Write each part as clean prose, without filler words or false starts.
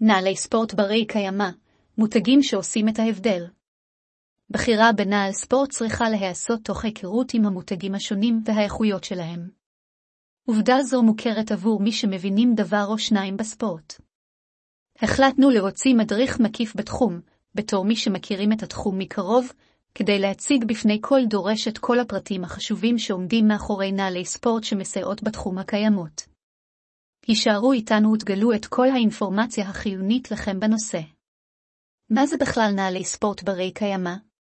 נעלי ספורט ברי קיימא, מותגים שעושים את ההבדל. בחירה בנעל ספורט צריכה להיעשות תוך היכרות עם המותגים השונים והאיכויות שלהם. עובדה זו מוכרת עבור מי שמבינים דבר או שניים בספורט. החלטנו להוציא מדריך מקיף בתחום, בתור מי שמכירים את התחום מקרוב, כדי להציג בפני כל דורש את כל הפרטים החשובים שעומדים מאחורי נעלי ספורט שמסייעות בתחום הקיימות. הישארו איתנו ותגלו את כל האינפורמציה החיונית לכם בנושא. מה זה בכלל נעלי ספורט ברי קיימא?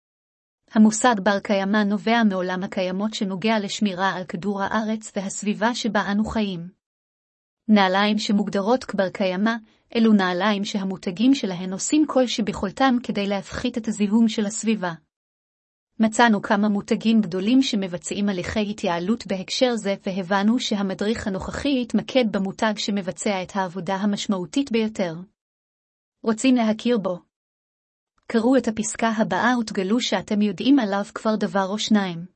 המושג בר קיימא נובע מעולם הקיימות שנוגע לשמירה על כדור הארץ והסביבה שבה אנו חיים. נעליים שמוגדרות כבר קיימא, אלו נעליים שהמותגים שלהן עושים כל שביכולתם כדי להפחית את הזיהום של הסביבה. מצאנו כמה מותגים גדולים שמבצעים הליכי התייעלות בהקשר זה, והבנו שהמדריך הנוכחי יתמקד במותג שמבצע את העבודה המשמעותית ביותר. רוצים להכיר בו? קראו את הפסקה הבאה ותגלו שאתם יודעים עליו כבר דבר או שניים.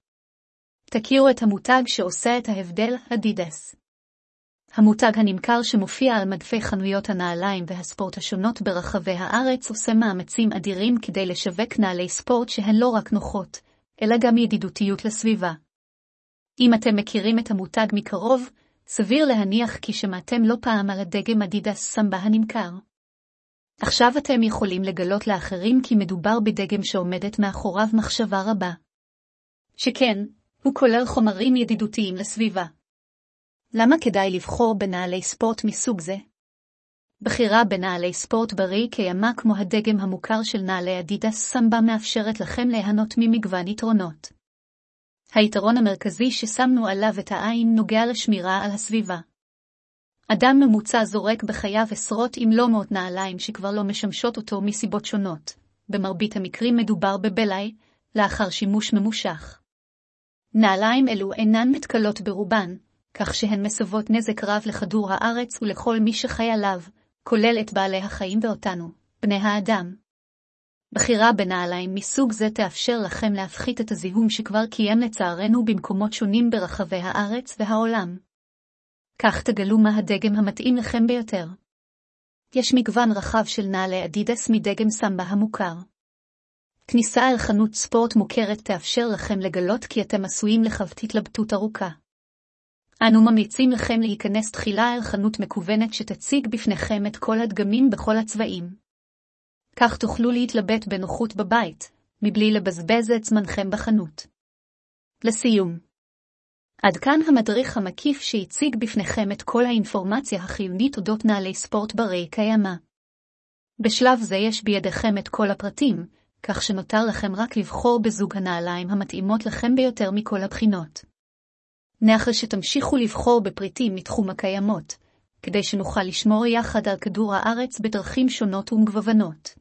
תכירו את המותג שעושה את ההבדל, אדידס. המותג הנמכר שמופיע על מדפי חנויות הנעליים והספורט השונות ברחבי הארץ עושה מאמצים אדירים כדי לשווק נעלי ספורט שהן לא רק נוחות, אלא גם ידידותיות לסביבה. אם אתם מכירים את המותג מקרוב, סביר להניח כי שמעתם לא פעם על הדגם אדידס סמבה הנמכר. עכשיו אתם יכולים לגלות לאחרים כי מדובר בדגם שעומדת מאחוריו מחשבה רבה. שכן, הוא כולל חומרים ידידותיים לסביבה. למה כדאי לבחור בנעלי ספורט מסוג זה? בחירה בנעלי ספורט ברי קיימא כמו הדגם המוכר של נעלי אדידס סמבה מאפשרת לכם ליהנות ממגוון יתרונות. היתרון המרכזי ששמנו עליו את העין נוגע לשמירה על הסביבה. אדם ממוצע זורק בחייו עשרות אם לא מאות נעליים שכבר לא משמשות אותו מסיבות שונות. במרבית המקרים מדובר בבלאי, לאחר שימוש ממושך. נעליים אלו אינן מתכלות ברובן, כך שהן מסבות נזק רב לכדור הארץ ולכל מי שחי עליו, כולל את בעלי החיים ואותנו, בני האדם. בחירה בנעליים מסוג זה תאפשר לכם להפחית את הזיהום שכבר קיים לצערנו במקומות שונים ברחבי הארץ והעולם. כך תגלו מה הדגם המתאים לכם ביותר. יש מגוון רחב של נעלי אדידס מדגם סמבה המוכר. כניסה אל חנות ספורט מוכרת תאפשר לכם לגלות כי אתם עשויים לחוות התלבטות ארוכה. אנו ממליצים לכם להיכנס תחילה אל חנות מקוונת שתציג בפניכם את כל הדגמים בכל הצבעים. כך תוכלו להתלבט בנוחות בבית, מבלי לבזבז את זמנכם בחנות. לסיום. עד כאן המדריך המקיף שהציג בפניכם את כל האינפורמציה החיונית אודות נעלי ספורט ברי קיימא. בשלב זה יש בידיכם את כל הפרטים, כך שנותר לכם רק לבחור בזוג הנעליים המתאימות לכם ביותר מכל הבחינות. נאחל שתמשיכו לבחור בפריטים מתחום הקיימות, כדי שנוכל לשמור יחד על כדור הארץ בדרכים שונות ומגוונות.